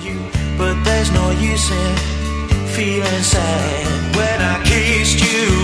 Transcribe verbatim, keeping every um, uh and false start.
you, but there's no use in feeling sad when I kissed you.